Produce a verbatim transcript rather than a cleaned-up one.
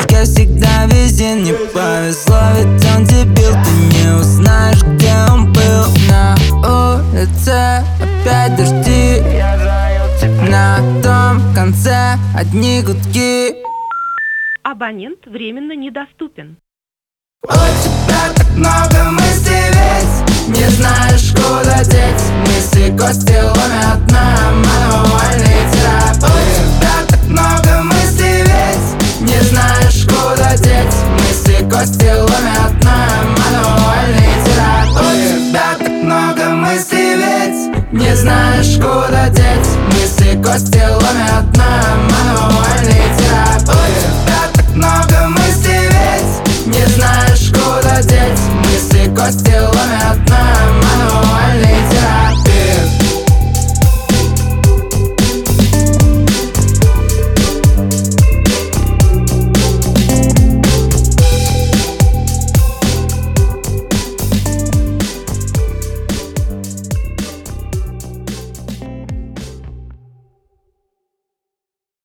как всегда везде не повезло, ведь он дебил. Ты не узнаешь, где он был. На улице опять дожди, на том конце одни гудки. Абонент временно недоступен. У тебя так много мыслей, ведь не знаешь, куда деть. Мысли кости ломят на мануальный